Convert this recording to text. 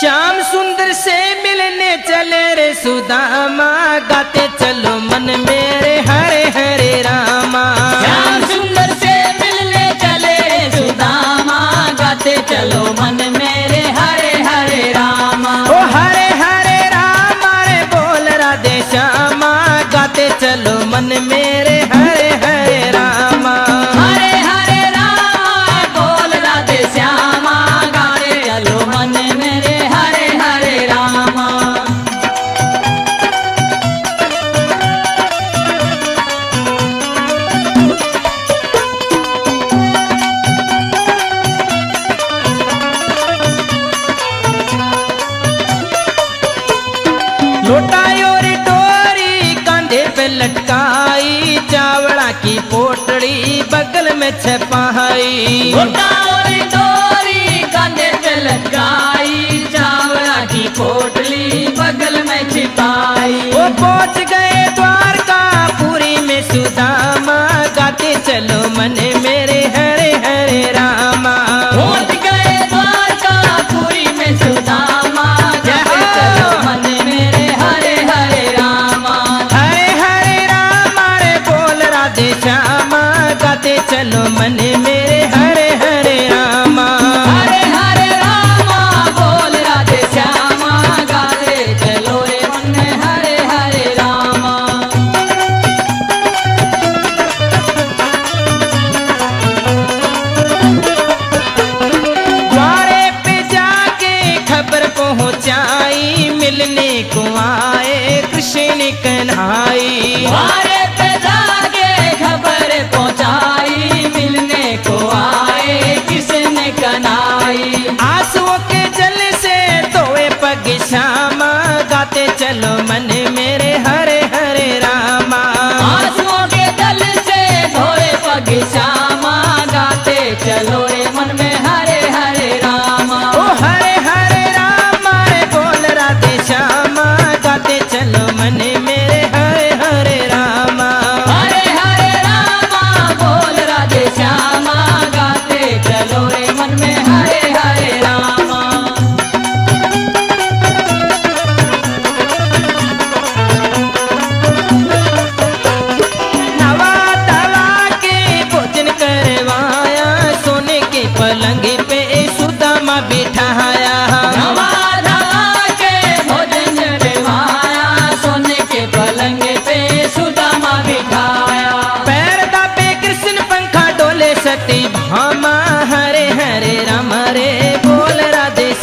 श्याम सुंदर से मिलने चले रे सुदामा, गाते चलो मन मेरे हरे हरे रामा। श्याम सुंदर से मिलने चले रे सुदामा, गाते चलो मन मेरे हरे हरे रामा। ओ हरे हरे रामा रे बोल राधे श्यामा, गाते चलो मन मेरे हरे हरे रामा। हरे हरे रामा बोल राधे श्यामा, गाते चलो मन मेरे हरे हरे रामा। लोटायो रे डोरी कांधे पे लटकाई, चावड़ा की पोटड़ी बगल में छपाई। लोटायो रे डोरी कांधे पे लटकाई,